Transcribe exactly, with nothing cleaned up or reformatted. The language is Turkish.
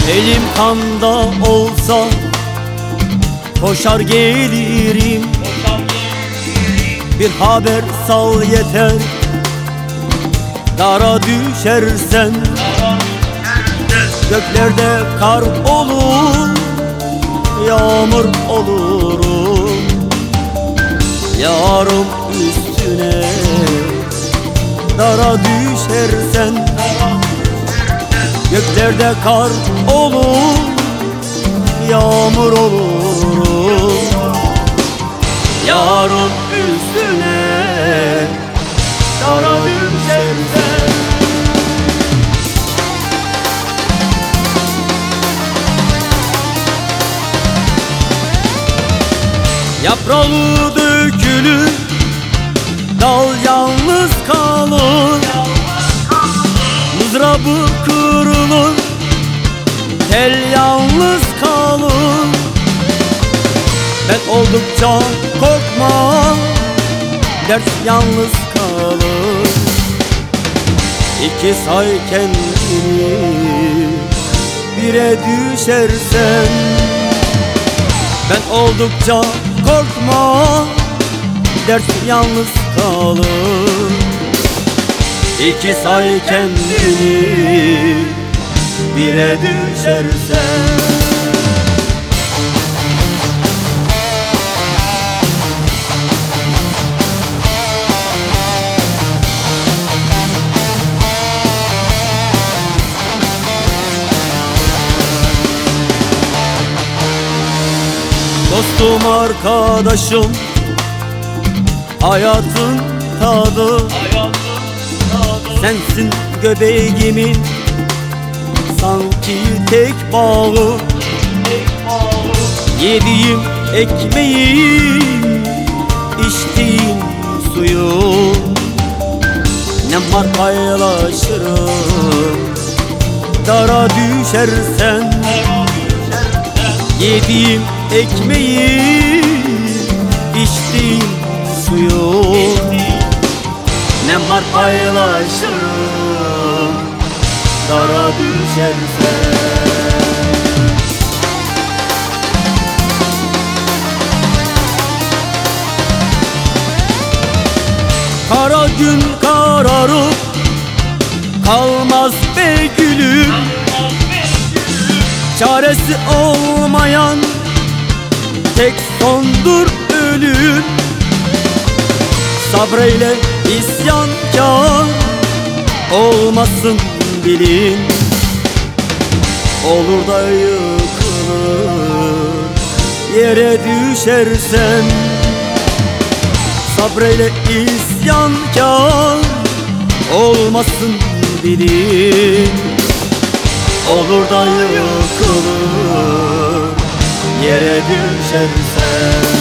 Elim kanda olsa koşar gelirim. Bir haber sal yeter, dara düşersen. Göklerde kar olur, yağmur olurum. Yarım üstüne dara düşersen. Göklerde kar olur, yağmur olurum. Yarın üstüne dara düşersen. Yaprağı dökülür, dal yalnız kalır. Mızrabı kırılır, tel yalnız kalır. Ben oldukça korkma, dert yalnız kalır. İki say kendini, bire düşersen. Ben oldukça korkma, dert yalnız kalır. İki say kendini, bire düşersen. Dostum, arkadaşım, hayatın tadı. Sensin göbeğimin sanki tek bağı. Yediğim ekmeğim, içtiğim suyum. Ne var paylaşırım, dara düşersen. Yediğim ekmeğim, içtiğim suyum. Ne var paylaşırım, dara düşersen. Kara gün kararıp kalmaz be gülüm. Çaresi olmayan tek sondur ölüm. Sabreyle isyankar olmasın bilin. Olur da yıkılır, yere düşersen. Sabreyle isyankar olmasın bilin. Olur da yıkılır, yere düşersen.